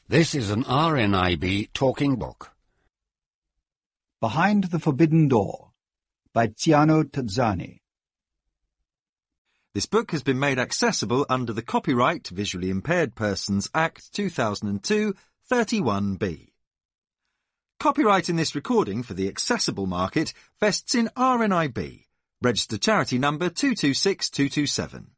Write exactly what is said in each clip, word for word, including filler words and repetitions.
This is an R N I B talking book. Behind the Forbidden Door by Tiziano Terzani. This book has been made accessible under the Copyright Visually Impaired Persons Act two thousand two, thirty-one B. Copyright in this recording for the accessible market vests in R N I B, registered charity number two two six two two seven.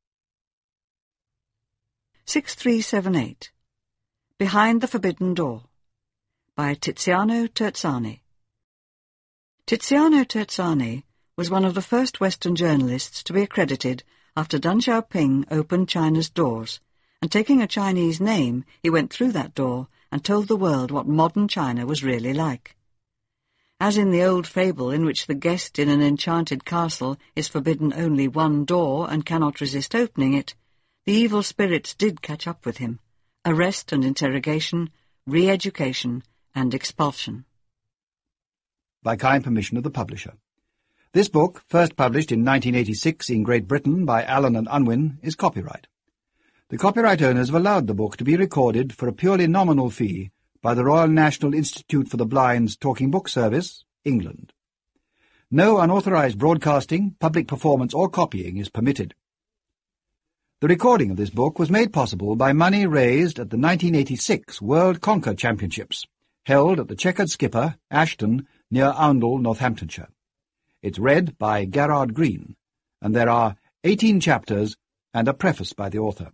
six three seven eight. Behind the Forbidden Door by Tiziano Terzani. Tiziano Terzani was one of the first Western journalists to be accredited after Deng Xiaoping opened China's doors, and taking a Chinese name, he went through that door and told the world what modern China was really like. As in the old fable in which the guest in an enchanted castle is forbidden only one door and cannot resist opening it, the evil spirits did catch up with him. Arrest and interrogation, re-education and expulsion. By kind permission of the publisher. This book, first published in nineteen eighty-six in Great Britain by Allen and Unwin, is copyright. The copyright owners have allowed the book to be recorded for a purely nominal fee by the Royal National Institute for the Blind's Talking Book Service, England. No unauthorized broadcasting, public performance or copying is permitted. The recording of this book was made possible by money raised at the nineteen eighty-six World Conquer Championships, held at the Checkered Skipper, Ashton, near Oundle, Northamptonshire. It's read by Garrard Green, and there are eighteen chapters and a preface by the author.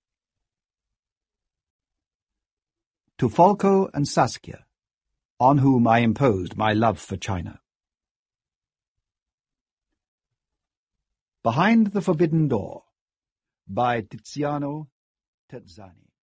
To Folko and Saskia, on whom I imposed my love for China. Behind the Forbidden Door by Tiziano Terzani.